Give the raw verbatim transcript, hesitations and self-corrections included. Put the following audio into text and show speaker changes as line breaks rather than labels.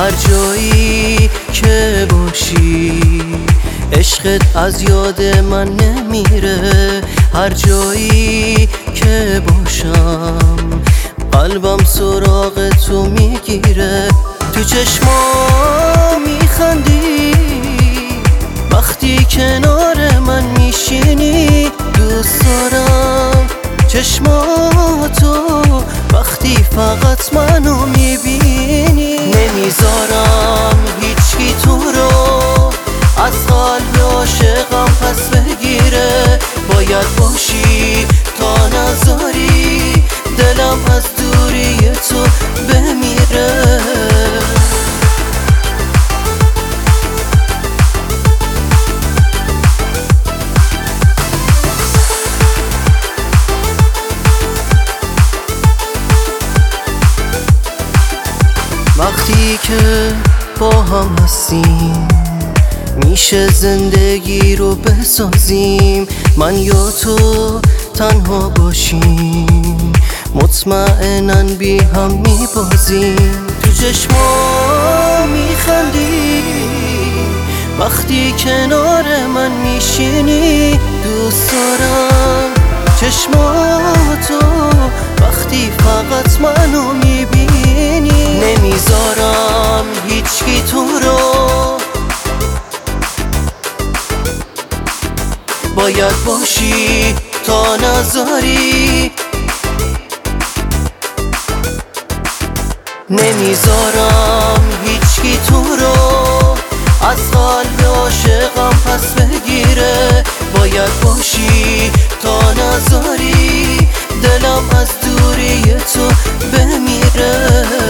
هر جایی که باشی عشقت از یاد من نمیره. هر جایی که باشم قلبم سراغ تو میگیره. تو چشمام میخندی وقتی کنار من میشینی. دوست دارم چشماتو وقتی فقط منو میبینی. نمیذارم هیچکی تو رو از قلب عاشقم پس بگیره. باید باشی تا نذاری دلم از دوری تو بمیره. وقتی که با هم هستیم میشه زندگی رو بسازیم. من یا تو تنها باشیم مطمئناً بی هم میبازیم. تو چشمام میخندی وقتی کنار من میشینی. دوست دارم چشماتو وقتی فقط منو میبینی. نمیذارم هیچکی تو رو باید باشی تا نذاری. نمیذارم هیچکی تو رو از قلب عاشقم پس بگیره. باید باشی تا نذاری دلم از دوری تو بمیره.